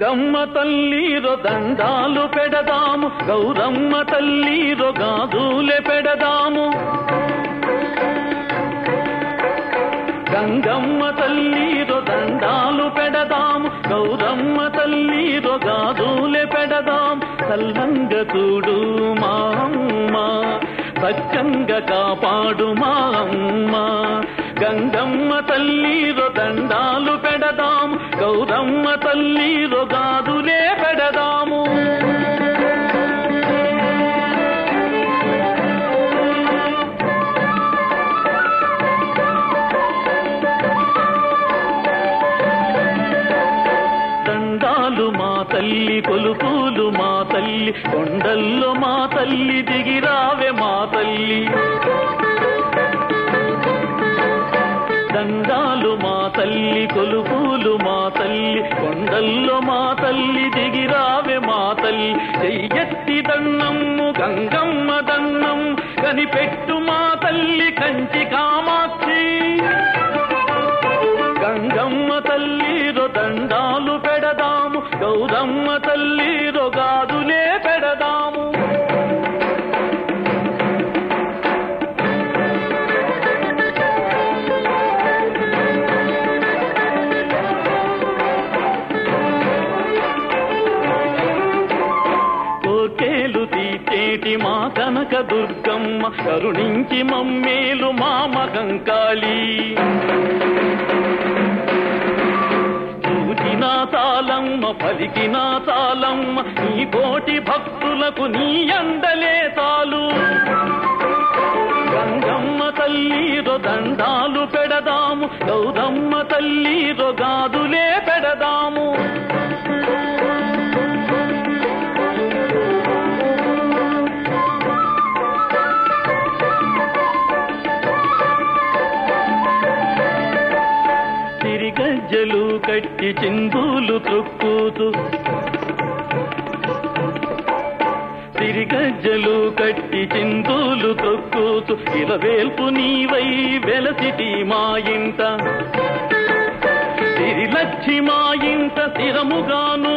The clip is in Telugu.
గంగమ్మ తల్లిరో దండాలు పెడదాము, గౌరమ్మ తల్లిరో గాజులే పెడదాము. గంగమ్మ తల్లిరో దండాలు పెడదాము, గౌరమ్మ తల్లిరో గాజులే పెడదాం. చల్లంగ చూడు మా అమ్మ, సత్యంగా కాపాడు మా అమ్మ. గంగమ్మ తల్లిరో దండాలు పెడదాము, గౌరమ్మ తల్లిరో గాజులే పెడదాము. దండాలు మా తల్లి, కొలుపులు మా తల్లి, కొండల్లో మా తల్లి, దిగిరావే మా తల్లి. దండాలు మా తల్లి, కొలుపులు మా తల్లి, కొండల్లో మా తల్లి, దిగిరావే మా తల్లి. చెయ్యెత్తి దన్నమ్ము గంగమ్మ దన్నం, కనిపెట్టు మా తల్లి కంచి కామాక్షి. గంగమ్మ తల్లిరో దండాలు పెడదాము, గౌరమ్మ తల్లిరో గాజులే పెడదాము. కోర్కేలు తీర్చేటి మా కనక దుర్గమ్మ, కరుణించి మమ్మేలు మా మగంకాళి. చూచినా చాలమ్మ, పలికినా చాలమ్మ, నీ కోటి భక్తులకు నీ అండలే చాలు. గంగమ్మ తల్లిరో దండాలు పెడదాము, గౌరమ్మ తల్లిరో గాజులే పెడదాము. గజ్జలు కట్టి చిందులు త్రొక్కుతూ, సిరిగజ్జలు కట్టి చిందులు త్రొక్కుతూ, ఇలవేల్పు నీవై వెలసిటి మా ఇంట. సిరిలచ్చి మా ఇంట స్థిరముగాను